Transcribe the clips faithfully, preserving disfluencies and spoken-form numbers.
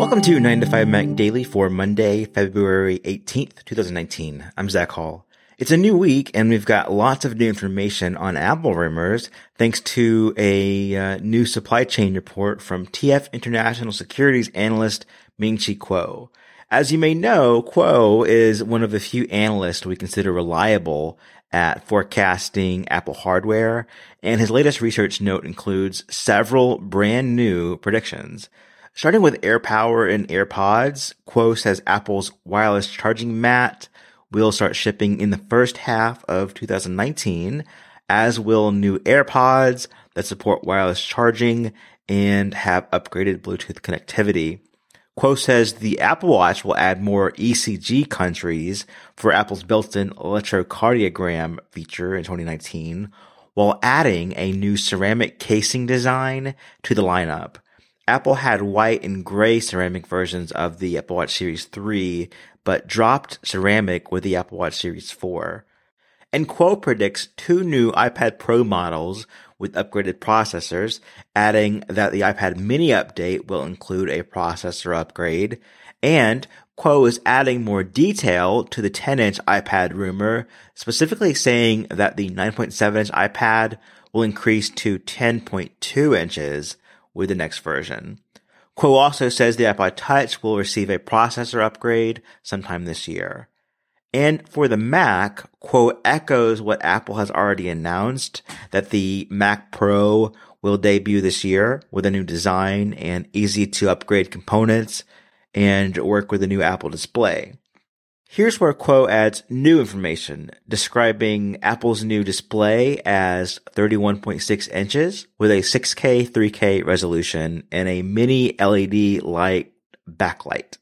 Welcome to nine to five Mac Daily for Monday, February eighteenth, twenty nineteen. I'm Zach Hall. It's a new week, and we've got lots of new information on Apple rumors, thanks to a uh, new supply chain report from T F International Securities analyst Ming-Chi Kuo. As you may know, Kuo is one of the few analysts we consider reliable at forecasting Apple hardware, and his latest research note includes several brand new predictions. Starting with AirPower and AirPods, Kuo says Apple's wireless charging mat will start shipping in the first half of two thousand nineteen, as will new AirPods that support wireless charging and have upgraded Bluetooth connectivity. Kuo says the Apple Watch will add more E C G countries for Apple's built-in electrocardiogram feature in twenty nineteen, while adding a new ceramic casing design to the lineup. Apple had white and gray ceramic versions of the Apple Watch Series three, but dropped ceramic with the Apple Watch Series four. And Kuo predicts two new iPad Pro models with upgraded processors, adding that the iPad mini update will include a processor upgrade. And Kuo is adding more detail to the ten-inch iPad rumor, specifically saying that the nine point seven inch iPad will increase to ten point two inches with the next version. Kuo also says the iPod Touch will receive a processor upgrade sometime this year. And for the Mac, Kuo echoes what Apple has already announced, that the Mac Pro will debut this year with a new design and easy to upgrade components and work with a new Apple display. Here's where Kuo adds new information, describing Apple's new display as thirty-one point six inches with a six K, three K resolution and a mini L E D light backlight.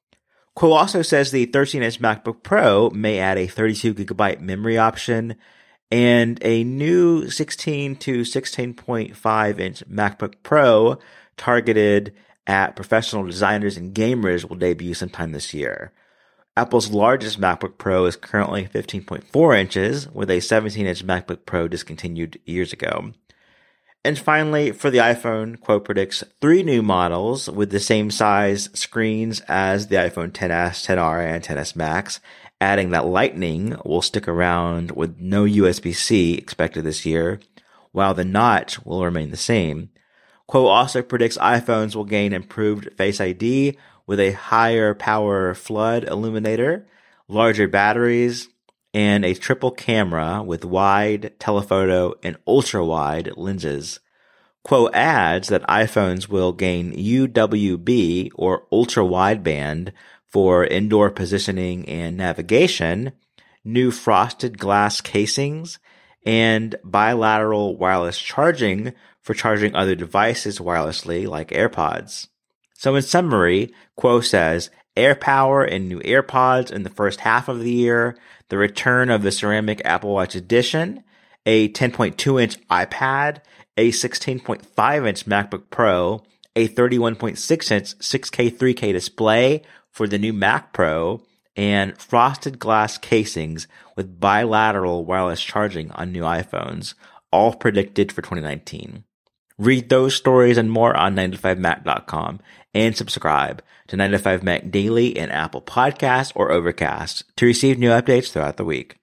Kuo also says the thirteen inch MacBook Pro may add a thirty-two gigabyte memory option, and a new sixteen to sixteen point five inch MacBook Pro targeted at professional designers and gamers will debut sometime this year. Apple's largest MacBook Pro is currently fifteen point four inches, with a seventeen inch MacBook Pro discontinued years ago. And finally, for the iPhone, Kuo predicts three new models with the same size screens as the iPhone X S, X R, and X S Max, adding that Lightning will stick around with no U S B C expected this year, while the notch will remain the same. Kuo also predicts iPhones will gain improved Face I D with a higher power flood illuminator, larger batteries, and a triple camera with wide, telephoto, and ultra-wide lenses. Kuo adds that iPhones will gain U W B, or ultra-wideband, for indoor positioning and navigation, new frosted glass casings, and bilateral wireless charging for charging other devices wirelessly like AirPods. So in summary, Kuo says AirPower and new AirPods in the first half of the year, the return of the ceramic Apple Watch Edition, a ten point two inch iPad, a sixteen point five inch MacBook Pro, a thirty-one point six inch six K three K display for the new Mac Pro, and frosted glass casings with bilateral wireless charging on new iPhones, all predicted for twenty nineteen. Read those stories and more on nine to five mac dot com and subscribe to nine to five Mac Daily in Apple Podcasts or Overcast to receive new updates throughout the week.